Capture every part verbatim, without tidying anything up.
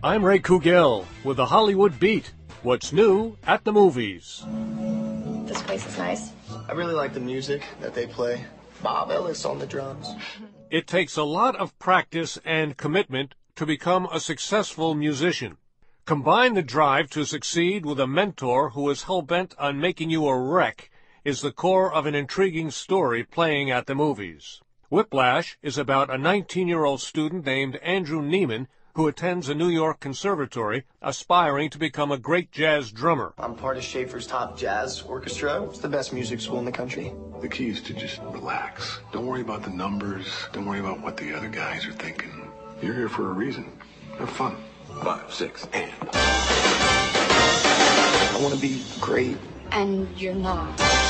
I'm Ray Kugel with the Hollywood Beat. What's new at the movies? This place is nice. I really like the music that they play. Bob Ellis on the drums. It takes a lot of practice and commitment to become a successful musician. Combine the drive to succeed with a mentor who is hell-bent on making you a wreck is the core of an intriguing story playing at the movies. Whiplash is about a nineteen-year-old student named Andrew Neiman who attends a New York conservatory, aspiring to become a great jazz drummer. I'm part of Schaefer's Top Jazz Orchestra. It's the best music school in the country. The key is to just relax. Don't worry about the numbers. Don't worry about what the other guys are thinking. You're here for a reason. Have fun. Five, six, and... I want to be great. And you're not.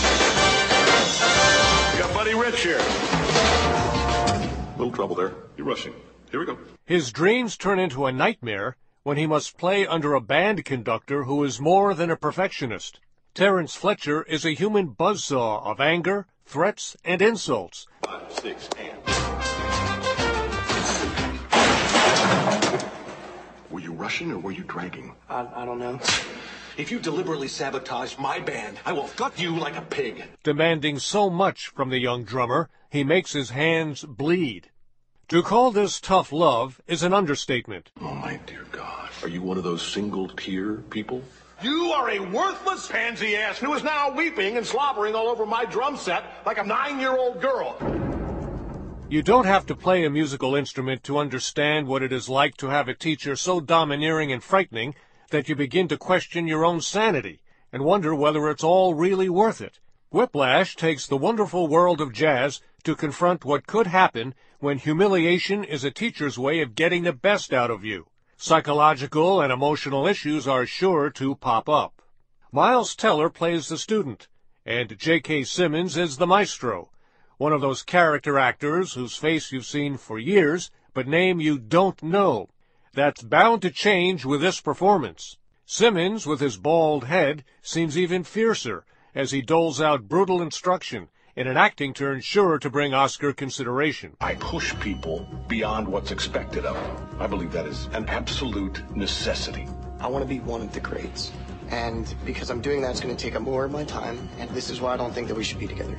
We got Buddy Rich here. Little trouble there. You're rushing. Here we go. His dreams turn into a nightmare when he must play under a band conductor who is more than a perfectionist. Terrence Fletcher is a human buzzsaw of anger, threats, and insults. Five, six, and... Were you rushing or were you dragging? I, I don't know. If you deliberately sabotage my band, I will gut you like a pig. Demanding so much from the young drummer, he makes his hands bleed. To call this tough love is an understatement. Oh, my dear God. Are you one of those single-tier people? You are a worthless pansy ass who is now weeping and slobbering all over my drum set like a nine-year-old girl. You don't have to play a musical instrument to understand what it is like to have a teacher so domineering and frightening that you begin to question your own sanity and wonder whether it's all really worth it. Whiplash takes the wonderful world of jazz to confront what could happen when humiliation is a teacher's way of getting the best out of you. Psychological and emotional issues are sure to pop up. Miles Teller plays the student, and J K. Simmons is the maestro, one of those character actors whose face you've seen for years, but name you don't know. That's bound to change with this performance. Simmons, with his bald head, seems even fiercer as he doles out brutal instruction in an acting turn sure to bring Oscar consideration. I push people beyond what's expected of them. I believe that is an absolute necessity. I want to be one of the greats. And because I'm doing that, it's going to take up more of my time. And this is why I don't think that we should be together.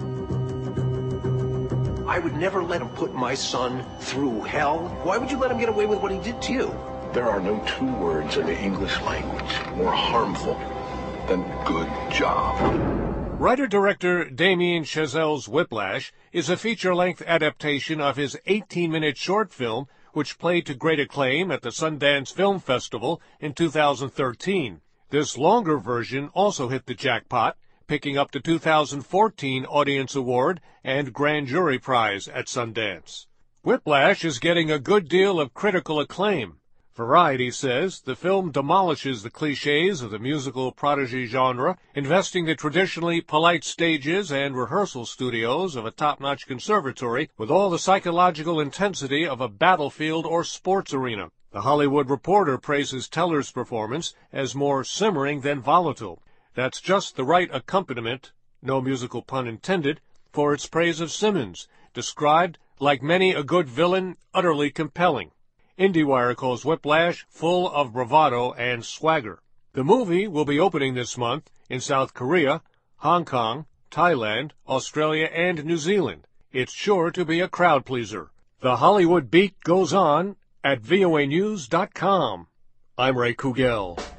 I would never let him put my son through hell. Why would you let him get away with what he did to you? There are no two words in the English language more harmful than good job. Writer-director Damien Chazelle's Whiplash is a feature-length adaptation of his eighteen-minute short film, which played to great acclaim at the Sundance Film Festival in two thousand thirteen. This longer version also hit the jackpot, picking up the two thousand fourteen Audience Award and Grand Jury Prize at Sundance. Whiplash is getting a good deal of critical acclaim. Variety says the film demolishes the cliches of the musical prodigy genre, investing the traditionally polite stages and rehearsal studios of a top-notch conservatory with all the psychological intensity of a battlefield or sports arena. The Hollywood Reporter praises Teller's performance as more simmering than volatile. That's just the right accompaniment, no musical pun intended, for its praise of Simmons, described, like many a good villain, utterly compelling. IndieWire calls Whiplash full of bravado and swagger. The movie will be opening this month in South Korea, Hong Kong, Thailand, Australia, and New Zealand. It's sure to be a crowd pleaser. The Hollywood Beat goes on at V O A news dot com. I'm Ray Kugel.